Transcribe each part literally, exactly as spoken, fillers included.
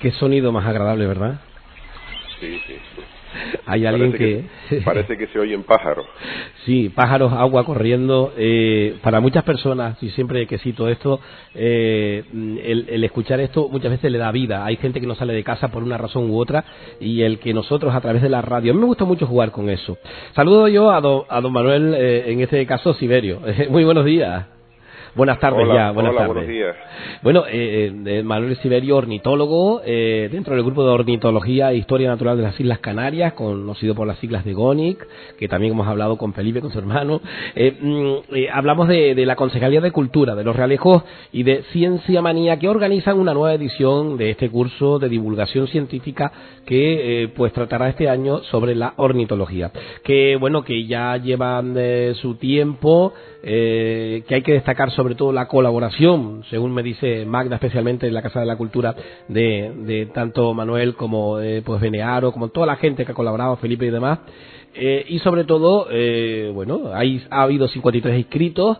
Qué sonido más agradable, ¿verdad? Sí, sí. Hay alguien parece que... que parece que se oyen pájaros. Sí, pájaros, agua corriendo. Eh, para muchas personas, y siempre que cito esto, eh, el, el escuchar esto muchas veces le da vida. Hay gente que no sale de casa por una razón u otra, y el que nosotros a través de la radio, a mí me gusta mucho jugar con eso. Saludo yo a, do, a don Manuel, eh, en este caso Siberio. Muy buenos días. Buenas tardes hola, ya, buenas hola, tardes. Buenos días. Bueno, eh, eh, Manuel Siberio, ornitólogo, eh, dentro del grupo de ornitología e historia natural de las Islas Canarias, conocido por las siglas de GONIC, que también hemos hablado con Felipe, con su hermano. Eh, mm, eh, hablamos de, de la Concejalía de Cultura, de Los Realejos y de Ciencia Manía, que organizan una nueva edición de este curso de divulgación científica que eh, pues tratará este año sobre la ornitología. Que bueno, que ya llevan eh, su tiempo, eh, que hay que destacar sobre todo la colaboración, según me dice Magda, especialmente en la Casa de la Cultura, de, de tanto Manuel como eh, pues Benearo, como toda la gente que ha colaborado, Felipe y demás, eh, y sobre todo, eh, bueno, hay, ha habido cincuenta y tres inscritos.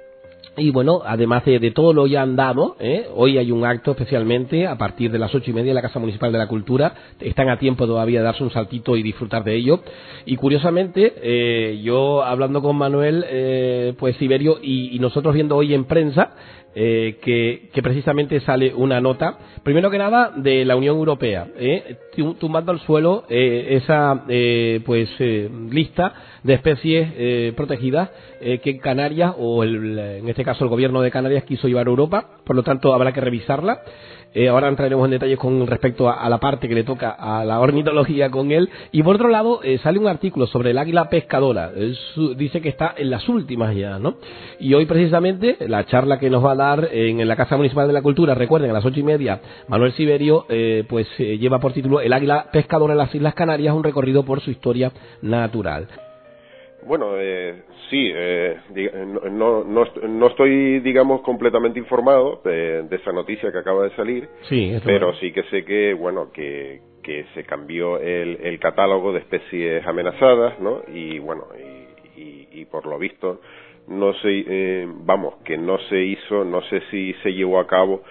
Y bueno, además de, de todo lo ya andado, ¿eh? Hoy hay un acto especialmente a partir de las ocho y media en la Casa Municipal de la Cultura. Están a tiempo todavía de darse un saltito y disfrutar de ello. Y curiosamente, eh, yo hablando con Manuel, eh, pues Siberio, y, y nosotros viendo hoy en prensa, eh, que, que precisamente sale una nota, primero que nada, de la Unión Europea, ¿eh? tumbando al suelo eh, esa eh, pues eh, lista de especies eh, protegidas eh, que Canarias, o el, en este caso el gobierno de Canarias, quiso llevar a Europa. Por lo tanto habrá que revisarla. Eh, ahora entraremos en detalles con respecto a, a la parte que le toca a la ornitología con él. Y por otro lado, eh, sale un artículo sobre el águila pescadora. Eh, su, dice que está en las últimas ya, ¿no? Y hoy precisamente la charla que nos va a dar en, en la Casa Municipal de la Cultura, recuerden, a las ocho y media, Manuel Siberio, eh, pues eh, lleva por título El águila pescadora en las Islas Canarias, un recorrido por su historia natural. Bueno, eh, sí, eh, no, no, no estoy, digamos, completamente informado de, de esa noticia que acaba de salir, sí, pero bueno. sí que sé que, bueno, que, que se cambió el, el catálogo de especies amenazadas, ¿no? Y bueno, y, y, y por lo visto, no sé, eh, vamos, que no se hizo, no sé si se llevó a cabo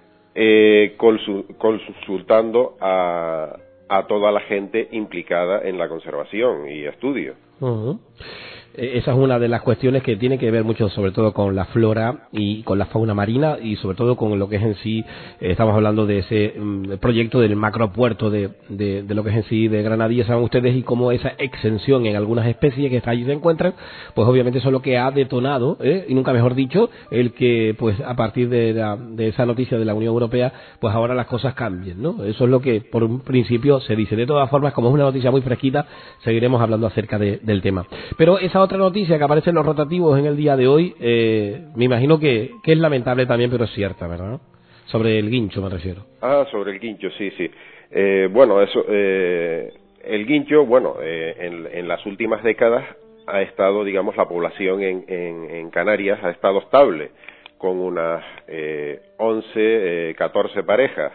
eh, consultando a, a toda la gente implicada en la conservación y estudio. Uh-huh. Esa es una de las cuestiones que tiene que ver mucho sobre todo con la flora y con la fauna marina, y sobre todo con lo que es en sí, eh, estamos hablando de ese um, proyecto del macropuerto de, de, de lo que es en sí de Granadilla, saben ustedes, y cómo esa exención en algunas especies que allí se encuentran, pues obviamente eso es lo que ha detonado, ¿eh? y nunca mejor dicho, el que pues a partir de, la, de esa noticia de la Unión Europea, pues ahora las cosas cambien, ¿no? Eso es lo que por un principio se dice. De todas formas, como es una noticia muy fresquita, seguiremos hablando acerca de, del tema. Pero esa otra noticia que aparece en los rotativos en el día de hoy, eh, me imagino que, que es lamentable también, pero es cierta, ¿verdad? Sobre el guincho me refiero. Ah, sobre el guincho, sí, sí. Eh, bueno, eso, eh, el guincho, bueno, eh, en, en las últimas décadas ha estado, digamos, la población en, en, en Canarias ha estado estable, con unas eh, once, eh, catorce parejas.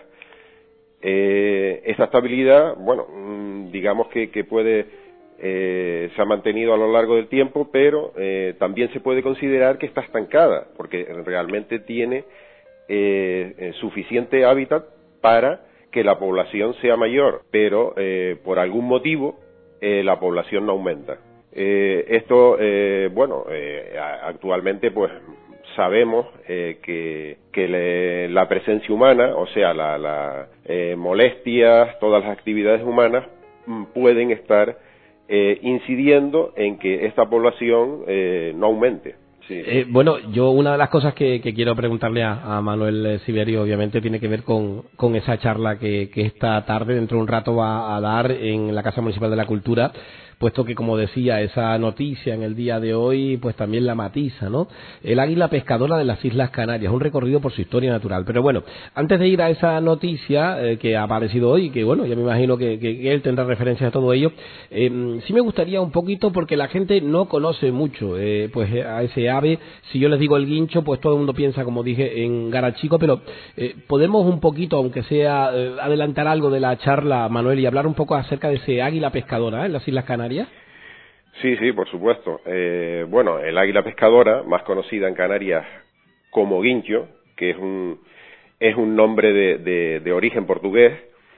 Eh, esta estabilidad, bueno, digamos que, que puede... Eh, se ha mantenido a lo largo del tiempo, pero eh, también se puede considerar que está estancada, porque realmente tiene eh, eh, suficiente hábitat para que la población sea mayor, pero eh, por algún motivo eh, la población no aumenta. Eh, esto, eh, bueno, eh, actualmente pues sabemos eh, que, que le, la presencia humana, o sea, la, la eh, molestias, todas las actividades humanas m, pueden estar Eh, incidiendo en que esta población eh, no aumente. Sí. Eh, bueno, yo una de las cosas que, que quiero preguntarle a, a Manuel Siberio, obviamente, tiene que ver con, con esa charla que, que esta tarde, dentro de un rato, va a dar en la Casa Municipal de la Cultura, puesto que, como decía, esa noticia en el día de hoy, pues también la matiza, ¿no? El águila pescadora de las Islas Canarias, un recorrido por su historia natural. Pero bueno, antes de ir a esa noticia eh, que ha aparecido hoy, que bueno, ya me imagino que, que, que él tendrá referencias a todo ello, eh, sí me gustaría un poquito, porque la gente no conoce mucho, eh, pues a ese ave. Si yo les digo el guincho, pues todo el mundo piensa, como dije, en garachico, pero eh, podemos un poquito, aunque sea, eh, adelantar algo de la charla, Manuel, y hablar un poco acerca de ese águila pescadora, ¿eh?, en las Islas Canarias. Sí, sí, por supuesto. Eh, bueno, el águila pescadora, más conocida en Canarias como guincho, que es un es un nombre de, de, de origen portugués.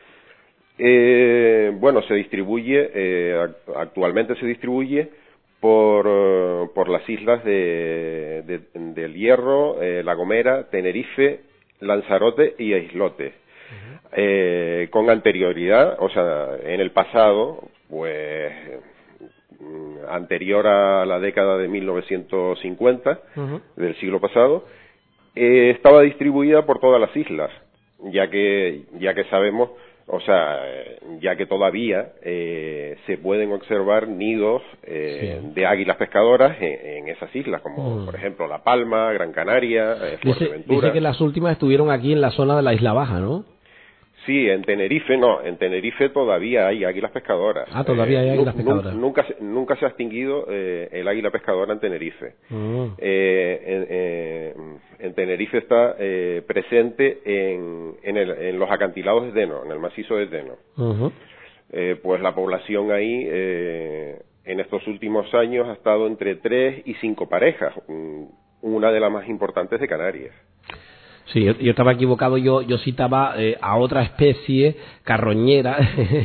Eh, bueno, se distribuye, eh, actualmente se distribuye por, uh, por las islas de, de, del Hierro, eh, La Gomera, Tenerife, Lanzarote y Islote. Uh-huh. Eh, con anterioridad, o sea, en el pasado, pues, anterior a la década de mil novecientos cincuenta, uh-huh, del siglo pasado, eh, estaba distribuida por todas las islas, ya que, ya que sabemos, o sea, ya que todavía eh, se pueden observar nidos eh, sí. de águilas pescadoras en, en esas islas, como mm. por ejemplo La Palma, Gran Canaria, eh, Fuerteventura. Dice, dice que las últimas estuvieron aquí en la zona de la Isla Baja, ¿no? Sí, en Tenerife no, en Tenerife todavía hay águilas pescadoras. Ah, todavía hay águilas pescadoras. Nunca, nunca se ha extinguido eh, el águila pescadora en Tenerife. Mm. Eh, en, eh, en Tenerife está eh, presente en, en, el, en los acantilados de Teno, en el macizo de Teno. Uh-huh. Eh, pues la población ahí eh, en estos últimos años ha estado entre tres y cinco parejas, una de las más importantes de Canarias. Sí, yo, yo estaba equivocado, yo yo citaba eh, a otra especie carroñera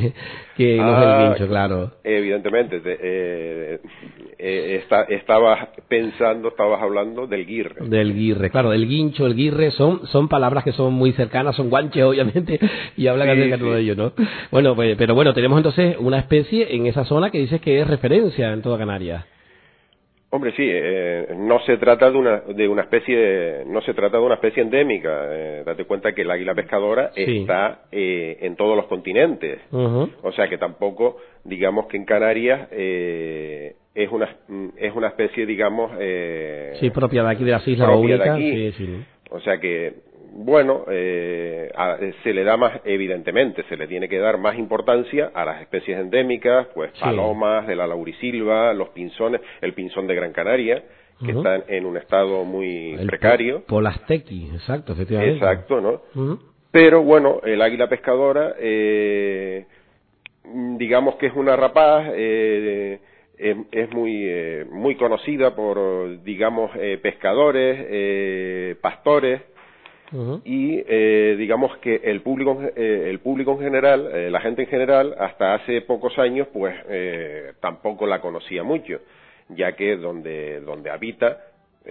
que no ah, es el guincho, claro. Evidentemente, te, eh, eh, está, estabas pensando, estabas hablando del guirre. Del guirre, claro, el guincho, el guirre son son palabras que son muy cercanas, son guanches obviamente, y hablan sí, acerca sí. de ello, ¿no? Bueno, pues, pero bueno, tenemos entonces una especie en esa zona que dices que es referencia en toda Canarias. Hombre, sí, eh, no se trata de una de una especie, no se trata de una especie endémica. Eh, date cuenta que el águila pescadora sí. está eh, en todos los continentes, uh-huh. o sea que tampoco, digamos que en Canarias eh, es una es una especie, digamos, eh, sí, propia de aquí de las islas únicas, sí, sí. O sea que bueno, eh, a, se le da más, evidentemente, se le tiene que dar más importancia a las especies endémicas, pues sí. palomas de la laurisilva, los pinzones, el pinzón de Gran Canaria, que uh-huh. están en un estado muy el precario. Polastequi, exacto, efectivamente. Exacto, ¿no? Uh-huh. Pero bueno, el águila pescadora, eh, digamos que es una rapaz, eh, es, es muy eh, muy conocida por, digamos, eh, pescadores, eh, pastores. Uh-huh. Y eh, digamos que el público eh, el público en general, eh, la gente en general, hasta hace pocos años, pues eh, tampoco la conocía mucho, ya que donde donde habita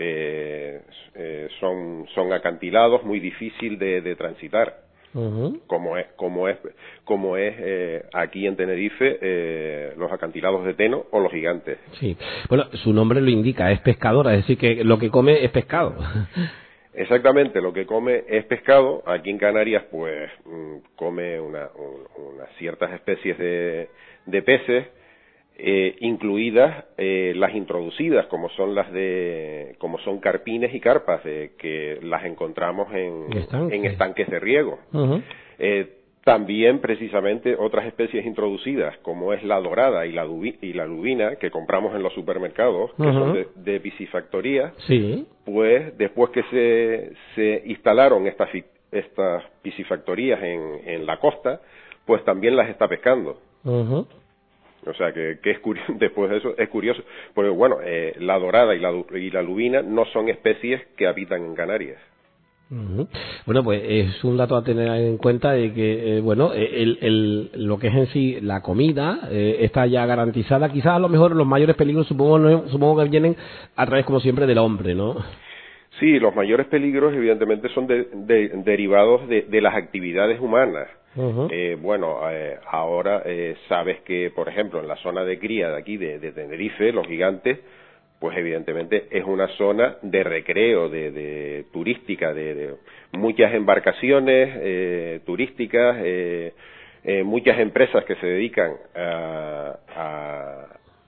eh, eh, son son acantilados muy difícil de, de transitar, uh-huh. como es como es como es eh, aquí en Tenerife eh, los acantilados de Teno o los Gigantes. Sí, bueno, su nombre lo indica, es pescadora, es decir que lo que come es pescado. Exactamente, lo que come es pescado. Aquí en Canarias, pues, come una, un, unas ciertas especies de, de peces, eh, incluidas eh, las introducidas, como son las de, como son carpines y carpas, de, que las encontramos en, ¿Estanque? en estanques de riego. Uh-huh. Eh, También, precisamente, otras especies introducidas, como es la dorada y la, dubi, y la lubina, que compramos en los supermercados, que uh-huh. son de, de piscifactoría, sí. pues después que se, se instalaron estas, estas piscifactorías en, en la costa, pues también las está pescando. Uh-huh. O sea, que, que es curioso, después de eso es curioso, porque bueno, eh, la dorada y la, y la lubina no son especies que habitan en Canarias. Uh-huh. Bueno, pues es un dato a tener en cuenta de que, eh, bueno, el, el, lo que es en sí la comida eh, está ya garantizada. Quizás a lo mejor los mayores peligros supongo, no, supongo que vienen a través, como siempre, del hombre, ¿no? Sí, los mayores peligros evidentemente son de, de, derivados de, de las actividades humanas. Uh-huh. Eh, bueno, eh, ahora eh, sabes que, por ejemplo, en la zona de cría de aquí, de, de Tenerife, los Gigantes, pues evidentemente es una zona de recreo, de, de turística, de, de muchas embarcaciones eh, turísticas, eh, eh, muchas empresas que se dedican a, a,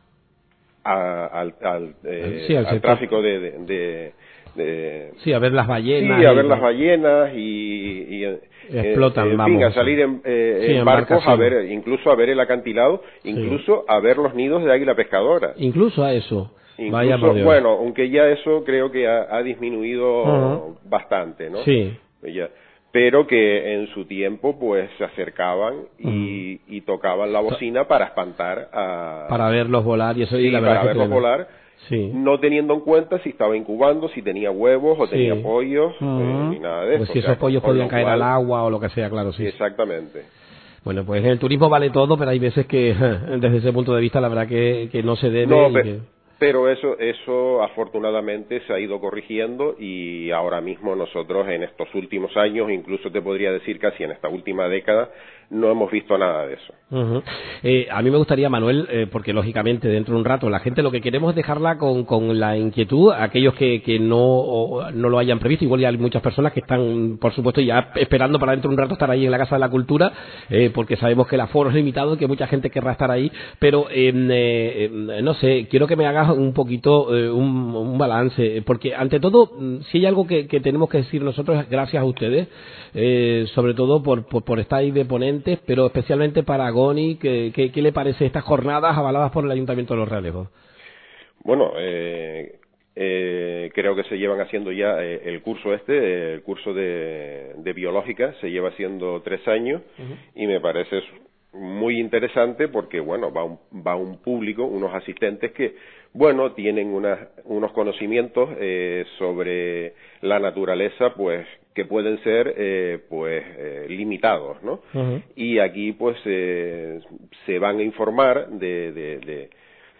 a, al, al, eh, sí, al, al tráfico de, de, de, de... Sí, a ver las ballenas. Sí, a ver y... las ballenas y... y explotan, eh, en vamos. fin, a salir en, eh, sí, en barcos a ver, incluso a ver el acantilado, incluso sí. a ver los nidos de águila pescadora. Incluso a eso. Incluso, Vaya por Dios. Bueno, aunque ya eso creo que ha, ha disminuido uh-huh. bastante, ¿no? Sí. Ya, pero que en su tiempo, pues, se acercaban y, uh-huh. y tocaban la bocina para espantar a... Para verlos volar y eso. Sí, y la para verdad verlos que volar sí. no teniendo en cuenta si estaba incubando, si tenía huevos o sí. tenía pollos, uh-huh. eh, ni nada de eso. Pues si o sea, esos pollos con podían lo caer cual, al agua o lo que sea, claro, sí. Exactamente. Bueno, pues en el turismo vale todo, pero hay veces que desde ese punto de vista la verdad que, que no se debe. No, y pe- que... pero eso, eso afortunadamente se ha ido corrigiendo y ahora mismo nosotros en estos últimos años, incluso te podría decir casi en esta última década, no hemos visto nada de eso. Uh-huh. Eh, a mí me gustaría, Manuel, eh, porque lógicamente dentro de un rato la gente lo que queremos es dejarla con, con la inquietud, aquellos que, que no, o, no lo hayan previsto, igual ya hay muchas personas que están, por supuesto, ya esperando para dentro de un rato estar ahí en la Casa de la Cultura, eh, porque sabemos que el aforo es limitado y que mucha gente querrá estar ahí, pero eh, eh, no sé, quiero que me hagas un poquito eh, un, un balance, porque ante todo, si hay algo que, que tenemos que decir nosotros, gracias a ustedes, eh, sobre todo por, por, por estar ahí de ponentes, pero especialmente para Goni, ¿qué, qué, qué le parece estas jornadas avaladas por el Ayuntamiento de Los Realejos? Bueno, eh, eh, creo que se llevan haciendo ya eh, el curso este, eh, el curso de, de biológica, se lleva haciendo tres años uh-huh. y me parece muy interesante porque, bueno, va un, va un público, unos asistentes que, bueno, tienen unas, unos conocimientos eh, sobre la naturaleza, pues, que pueden ser, eh, pues, eh, limitados, ¿no? Uh-huh. Y aquí, pues, eh, se van a informar de, de, de,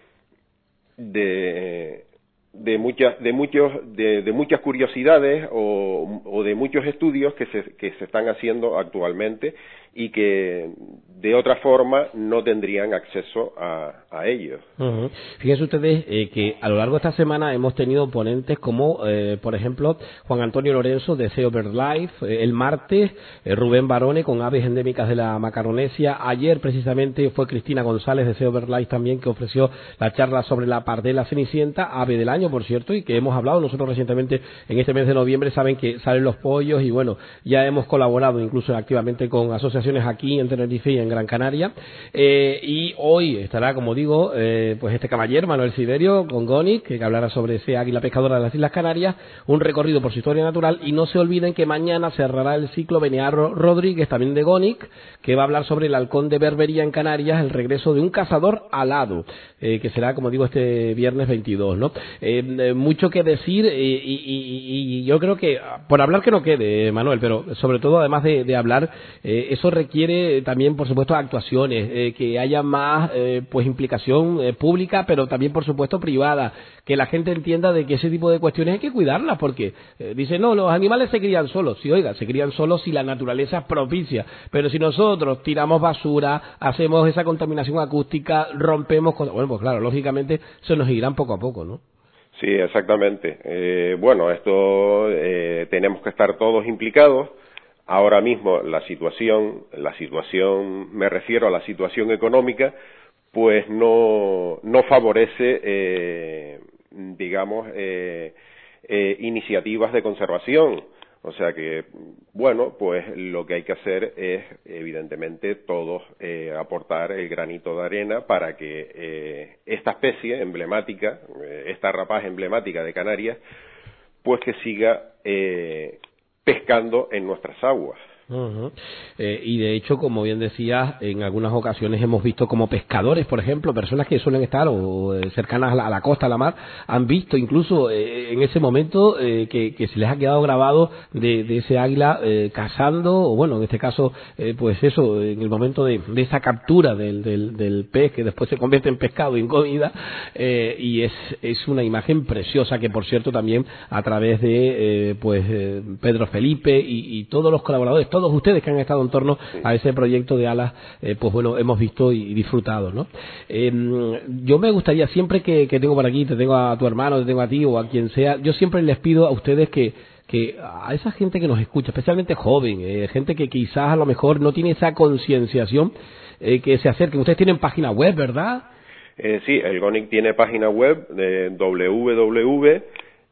de de muchas de muchos de, de muchas curiosidades o, o de muchos estudios que se que se están haciendo actualmente y que de otra forma no tendrían acceso a, a ellos. Uh-huh. Fíjense ustedes eh, que a lo largo de esta semana hemos tenido ponentes como, eh, por ejemplo, Juan Antonio Lorenzo de Sea BirdLife, eh, el martes eh, Rubén Barone con aves endémicas de la Macaronesia, ayer precisamente fue Cristina González de Sea BirdLife también que ofreció la charla sobre la pardela cenicienta, ave del año por cierto, y que hemos hablado nosotros recientemente en este mes de noviembre, saben que salen los pollos y bueno, ya hemos colaborado incluso activamente con asociaciones aquí en Tenerife y en Gran Canaria, eh, y hoy estará, como digo, eh, pues este caballero, Manuel Siderio, con Goni, que hablará sobre ese águila pescadora de las Islas Canarias, un recorrido por su historia natural, y no se olviden que mañana cerrará el ciclo Benearro Rodríguez, también de Gonic, que va a hablar sobre el halcón de Berbería en Canarias, el regreso de un cazador alado, eh, que será, como digo, este viernes veintidós, ¿no? Eh, mucho que decir eh, y, y, y yo creo que, por hablar que no quede, Manuel, pero sobre todo además de, de hablar, eh, eso requiere también, por supuesto, actuaciones, eh, que haya más eh, pues implicación eh, pública, pero también, por supuesto, privada, que la gente entienda de que ese tipo de cuestiones hay que cuidarlas, porque eh, dicen, no, los animales se crían solos. Sí, oiga, se crían solos si la naturaleza es propicia, pero si nosotros tiramos basura, hacemos esa contaminación acústica, rompemos cosas, bueno, pues claro, lógicamente se nos irán poco a poco, ¿no? Sí, exactamente. Eh, bueno, esto eh, tenemos que estar todos implicados. Ahora mismo la situación, la situación, me refiero a la situación económica, pues no, no favorece, eh, digamos, eh, eh, iniciativas de conservación. O sea que, bueno, pues lo que hay que hacer es, evidentemente, todos eh, aportar el granito de arena para que eh, esta especie emblemática, eh, esta rapaz emblemática de Canarias, pues que siga eh, pescando en nuestras aguas. Uh-huh. Eh, y de hecho, como bien decías, en algunas ocasiones hemos visto como pescadores, por ejemplo, personas que suelen estar o eh, cercanas a la, a la costa, a la mar, han visto incluso eh, en ese momento eh, que, que se les ha quedado grabado de, de ese águila eh, cazando, o bueno, en este caso, eh, pues eso, en el momento de, de esa captura del, del, del pez que después se convierte en pescado y en comida, eh, y es, es una imagen preciosa que, por cierto, también a través de eh, pues eh, Pedro Felipe y, y todos los colaboradores, todos ustedes que han estado en torno a ese proyecto de alas, eh, pues bueno, hemos visto y disfrutado, ¿no? Eh, yo me gustaría, siempre que, que tengo por aquí, te tengo a tu hermano, te tengo a ti o a quien sea, yo siempre les pido a ustedes que que a esa gente que nos escucha, especialmente joven, eh, gente que quizás a lo mejor no tiene esa concienciación, eh, que se acerquen. Ustedes tienen página web, ¿verdad? Eh, sí, el Gonic tiene página web de doble u doble u doble u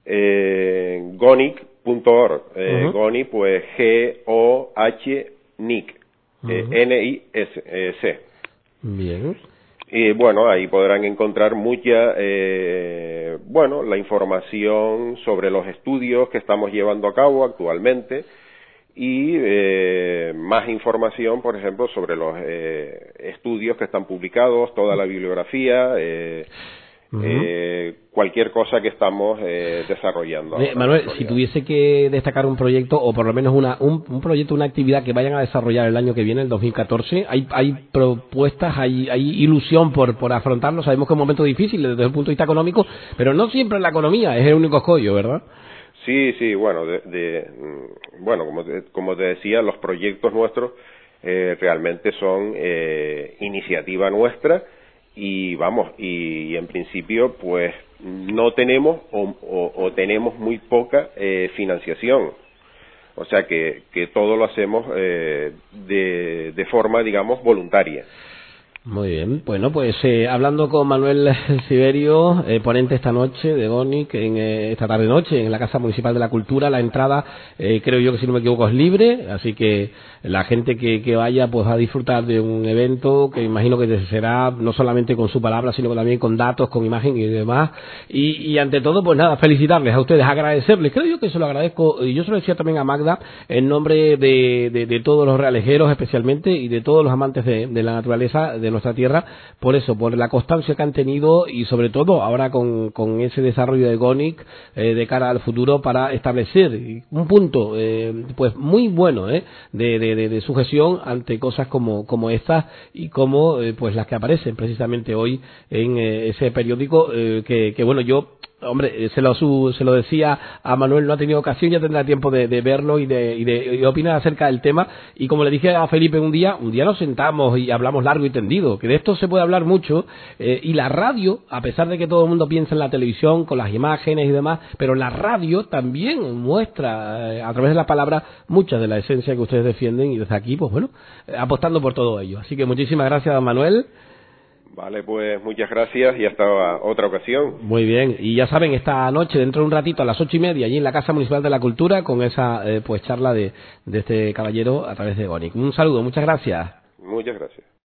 punto gonic punto org. Eh, uh-huh. Gonic, pues G O H N I C, uh-huh. eh, N I S C. Bien. Y bueno, ahí podrán encontrar mucha, eh, bueno, la información sobre los estudios que estamos llevando a cabo actualmente y eh, más información, por ejemplo, sobre los eh, estudios que están publicados, toda la bibliografía, eh, uh-huh. eh, cualquier cosa que estamos eh, desarrollando. Eh, Manuel, si tuviese que destacar un proyecto, o por lo menos una, un, un proyecto, una actividad que vayan a desarrollar el año que viene, el dos mil catorce, ¿hay, hay propuestas, hay, hay ilusión por, por afrontarlo? Sabemos que es un momento difícil desde el punto de vista económico, pero no siempre la economía es el único escollo, ¿verdad? Sí, sí, bueno, de, de, bueno como te, como te decía, los proyectos nuestros eh, realmente son eh, iniciativa nuestra y vamos, y, y en principio pues no tenemos o, o, o tenemos muy poca eh, financiación, o sea que, que todo lo hacemos eh, de, de forma, digamos, voluntaria. Muy bien, bueno, pues eh, hablando con Manuel Siverio, eh, ponente esta noche de Gonic, en, eh, esta tarde-noche en la Casa Municipal de la Cultura, la entrada, eh, creo yo que si no me equivoco, es libre, así que la gente que, que vaya pues va a disfrutar de un evento que imagino que será no solamente con su palabra, sino también con datos, con imagen y demás, y, y ante todo, pues nada, felicitarles a ustedes, agradecerles, creo yo que se lo agradezco, y yo se lo decía también a Magda, en nombre de, de, de todos los realejeros especialmente, y de todos los amantes de, de la naturaleza, de nuestra tierra, por eso, por la constancia que han tenido y sobre todo ahora con, con ese desarrollo de Gonic eh, de cara al futuro para establecer un punto eh, pues muy bueno eh, de, de, de, de sujeción ante cosas como, como estas y como eh, pues las que aparecen precisamente hoy en eh, ese periódico eh, que, que bueno, yo hombre, se lo, su, se lo decía a Manuel, no ha tenido ocasión, ya tendrá tiempo de, de verlo y de, y, de, y de opinar acerca del tema. Y como le dije a Felipe un día, un día nos sentamos y hablamos largo y tendido, que de esto se puede hablar mucho. Eh, y la radio, a pesar de que todo el mundo piensa en la televisión, con las imágenes y demás, pero la radio también muestra, eh, a través de la palabra, mucha de la esencia que ustedes defienden. Y desde aquí, pues bueno, eh, apostando por todo ello. Así que muchísimas gracias, don Manuel. Vale, pues muchas gracias y hasta otra ocasión. Muy bien, y ya saben, esta noche, dentro de un ratito, a las ocho y media, allí en la Casa Municipal de la Cultura, con esa eh, pues charla de, de este caballero a través de Gonic. Un saludo, muchas gracias. Muchas gracias.